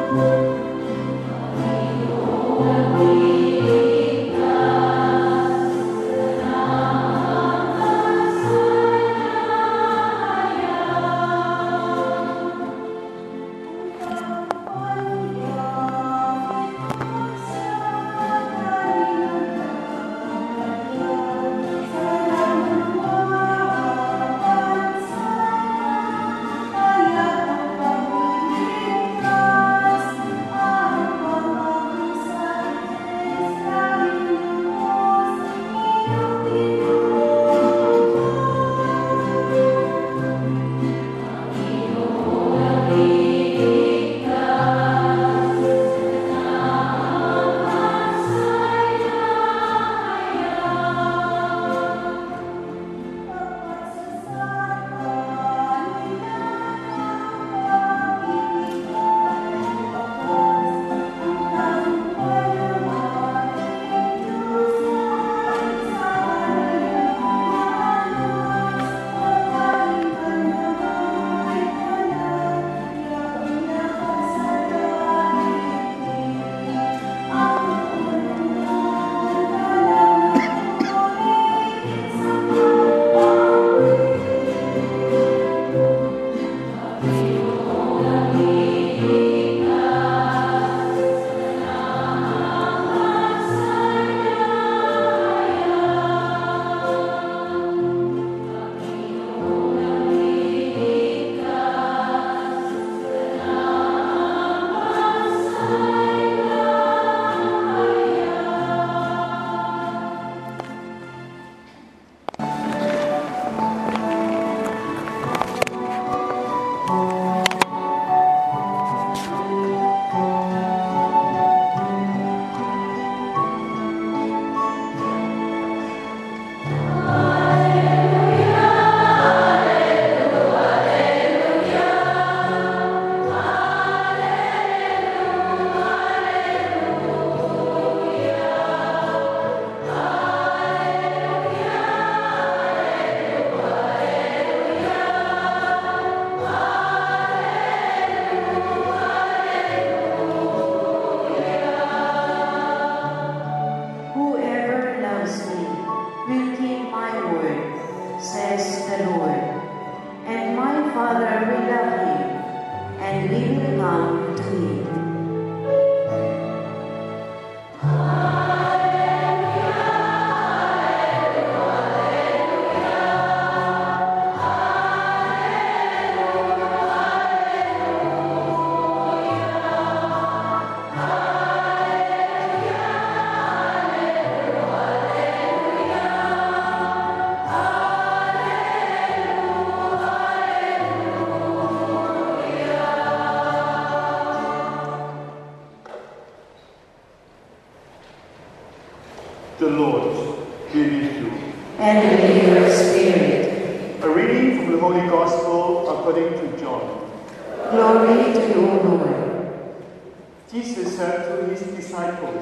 The Lord be with you. And with your spirit. A reading from the Holy Gospel according to John. Glory to you, O Lord. Jesus said to his disciples,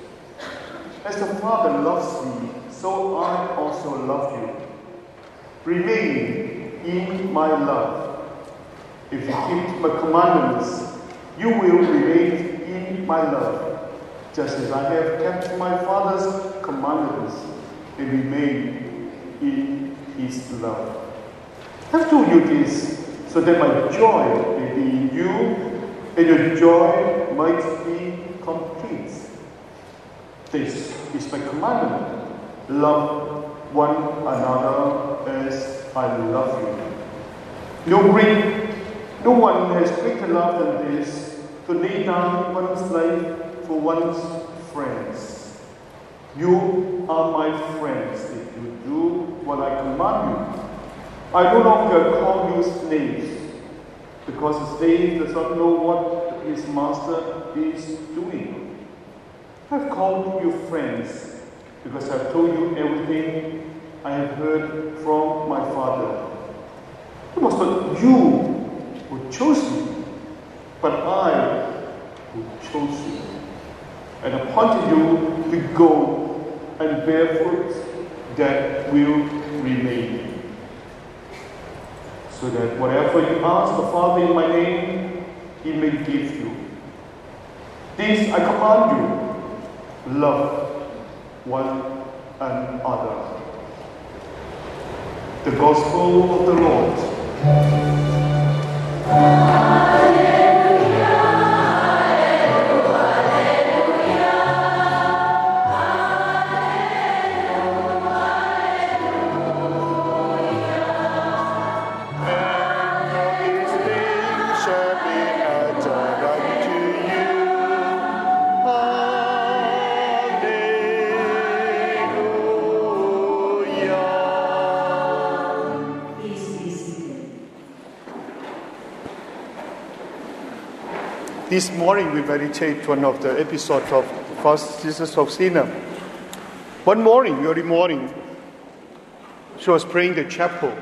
"As the Father loves me, so I also love you. Remain in my love. If you keep my commandments, you will remain in my love, just as I have kept my Father's commandments and remain in his love. I've told you this so that my joy may be in you and your joy might be complete. This is my commandment. Love one another as I love you. No one has greater love than this, to lay down one's life for one's friends. You are my friends if you do what I command you. I no longer call you slaves, because a slave does not know what his master is doing. I've called you friends, because I've told you everything I have heard from my Father. It was not you who chose me, but I who chose you and appointed you to go and bear fruit that will remain, so that whatever you ask the Father in my name, he may give you. This I command you, love one another. The Gospel of the Lord. This morning we meditate one of the episodes of First Sister Faustina. One morning, early morning, she was praying the chapel.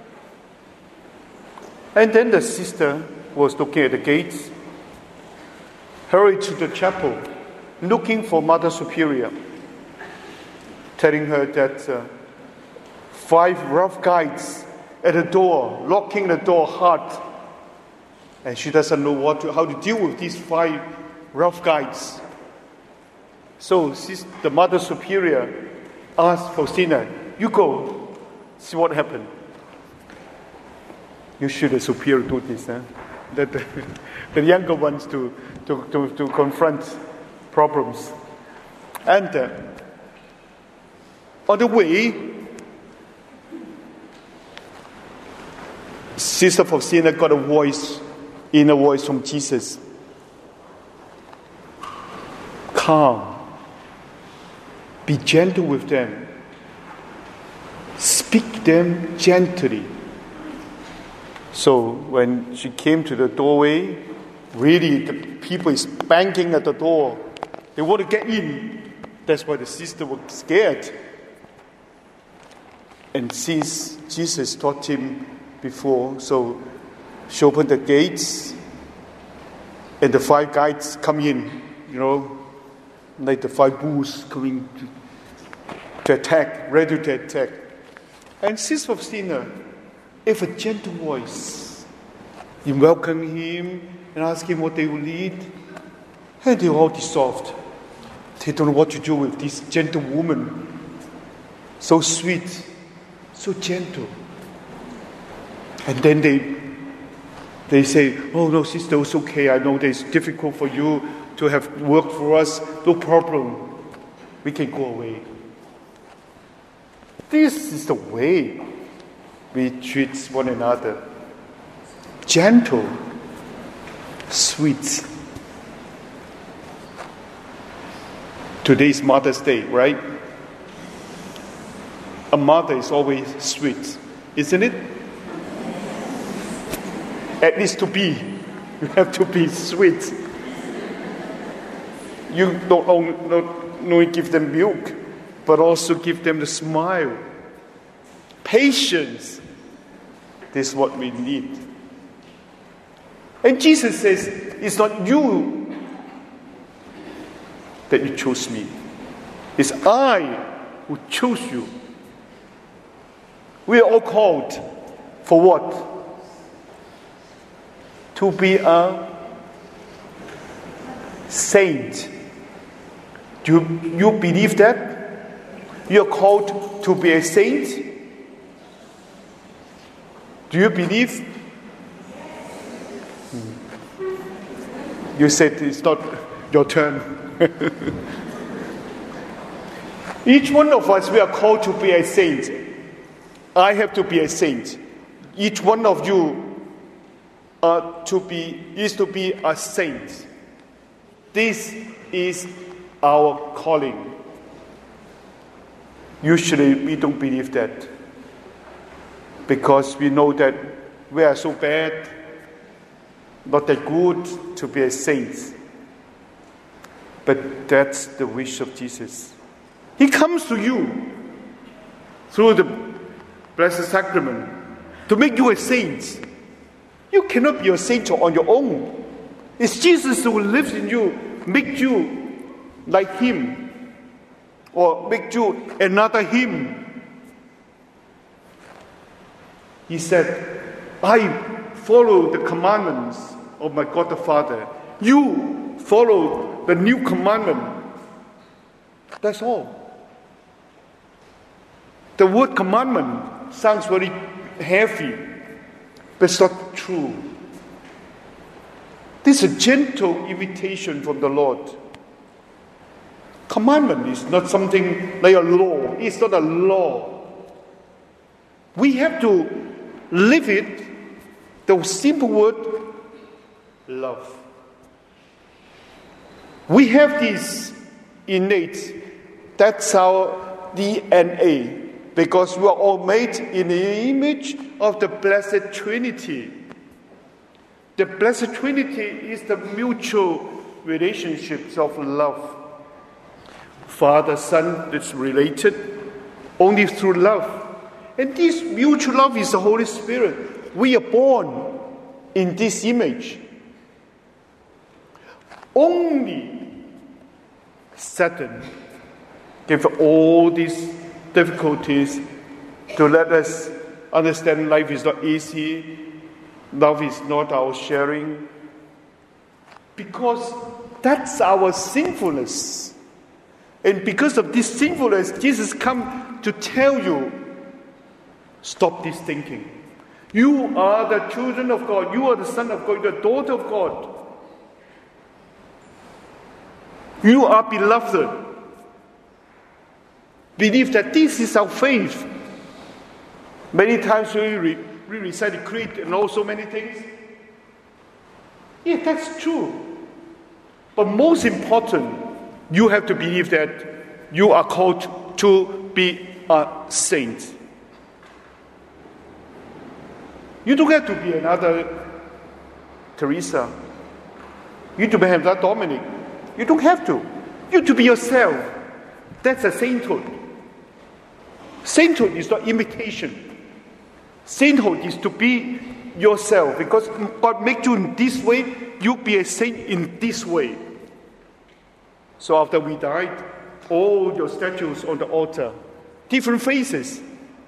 And then the sister was looking at the gates, hurried to the chapel, looking for Mother Superior, telling her that 5 rough guides at the door, locking the door hard. And she doesn't know how to deal with these 5 rough guides. So the Mother Superior asked Faustina, you go, see what happened. You should the superior do this, huh? That the younger ones to confront problems. And on the way, Sister Faustina got a inner voice from Jesus. Calm. Be gentle with them. Speak them gently. So when she came to the doorway, really the people is banging at the door. They want to get in. That's why the sister was scared. And since Jesus taught him before, so she opened the gates, and the 5 guides come in, like the 5 bulls coming to attack, ready to attack. And Sister Faustina, with a gentle voice, you welcome him and ask him what they will eat, and they all dissolved. They don't know what to do with this gentle woman, so sweet, so gentle. And then they say, oh no, sister, it's okay. I know it's difficult for you to have worked for us. No problem. We can go away. This is the way we treat one another. Gentle, sweet. Today is Mother's Day, right? A mother is always sweet, isn't it? At least you have to be sweet. You don't only give them milk, but also give them the smile. Patience. This is what we need. And Jesus says, it's not you that you chose me. It's I who chose you. We are all called for what? To be a saint. Do you believe that? You are called to be a saint? Do you believe? You said it's not your turn. Each one of us, we are called to be a saint. I have to be a saint. Each one of you is to be a saint. This is our calling. Usually we don't believe that, because we know that we are so bad, not that good to be a saint. But that's the wish of Jesus. He comes to you through the Blessed Sacrament to make you a saint. You cannot be a saint on your own. It's Jesus who lives in you, make you like him, or make you another him. He said, I follow the commandments of my God the Father. You follow the new commandment. That's all. The word commandment sounds very heavy, but it's not true. This is a gentle invitation from the Lord. Commandment is not something like a law. It's not a law. We have to live it, the simple word, love. We have this innate, that's our DNA, because we are all made in the image of the Blessed Trinity. The Blessed Trinity is the mutual relationships of love. Father, Son is related only through love. And this mutual love is the Holy Spirit. We are born in this image. Only Satan gave all these difficulties to let us understand life is not easy, love is not our sharing, because that's our sinfulness. And because of this sinfulness, Jesus come to tell you, stop this thinking. You are the children of God. You are the son of God, the daughter of God. You are beloved. Believe that this is our faith. Many times we recite the creed and also many things. Yeah, that's true. But most important, you have to believe that you are called to be a saint. You don't have to be another Teresa. You don't have that Dominic. You don't have to. You have to be yourself. That's a sainthood. Sainthood is not imitation. Sainthood is to be yourself. Because God made you in this way, you be a saint in this way. So after we died, all your statues on the altar, different faces.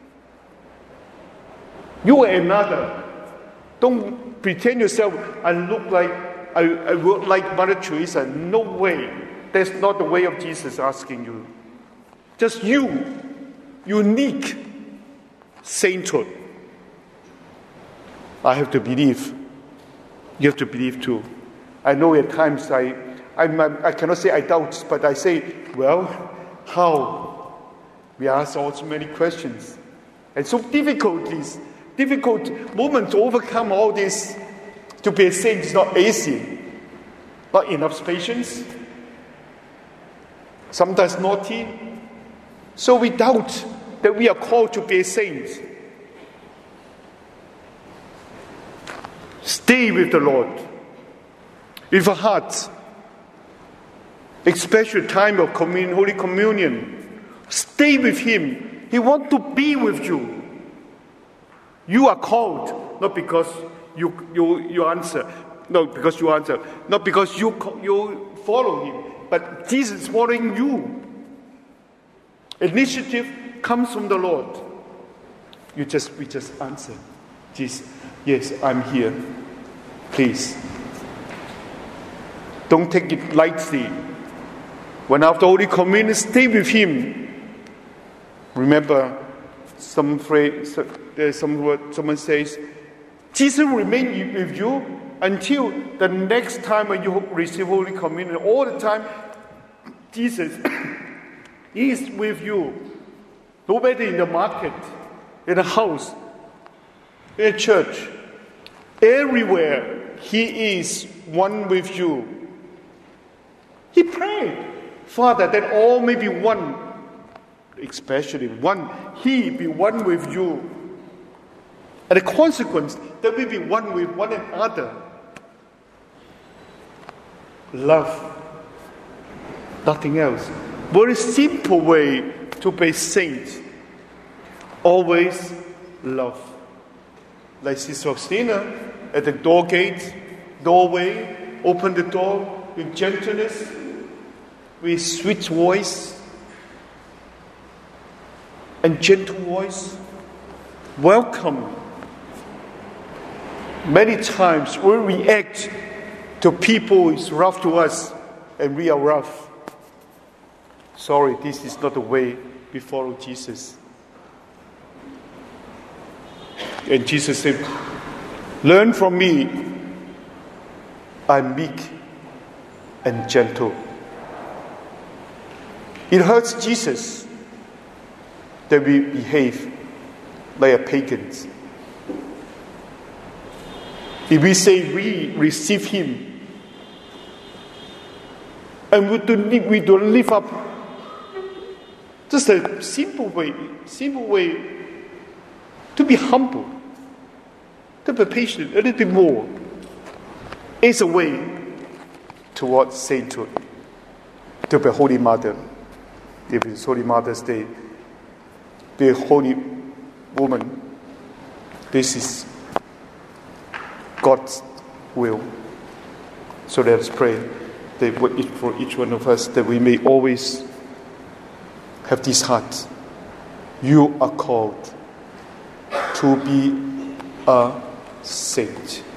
You are another. Don't pretend yourself, I look like, I look like Mother Teresa. No way. That's not the way of Jesus asking you. Just you, unique sainthood. I have to believe. You have to believe too. I know at times I cannot say I doubt, but I say, well, how? We ask all so many questions. And so difficult moments to overcome all this. To be a saint is not easy. Not enough patience. Sometimes naughty. So we doubt that we are called to be a saint. Stay with the Lord. With a heart. Especially time of Holy Communion. Stay with Him. He wants to be with you. You are called, not because you answer. No, because you answer. Not because you follow Him. But Jesus is following you. Initiative comes from the Lord. We just answer. Jesus, yes, I'm here. Please. Don't take it lightly. When after Holy Communion, stay with Him. Remember some phrase, some word, someone says, Jesus will remain with you until the next time when you receive Holy Communion. All the time, Jesus is with you. No matter in the market, in the house, in the church, everywhere, He is one with you. He prayed, Father, that all may be one, especially one, He be one with you. And the consequence, that we be one with one another. Love. Nothing else. Very simple way to be saint. Always love. Like Sister Faustina at the doorway, open the door with gentleness, with sweet voice and gentle voice. Welcome. Many times we react to people who is rough to us. and we are rough. Sorry, this is not the way we follow Jesus. And Jesus said, learn from me. I'm meek and gentle. It hurts Jesus that we behave like a pagans. If we say we receive Him and we don't live up, just a simple way to be humble, to be patient a little bit more, is a way towards sainthood, to be Holy Mother. If it's Holy Mother's Day, be a holy woman. This is God's will. So let us pray that for each one of us, that we may always have this heart. You are called to be a saint.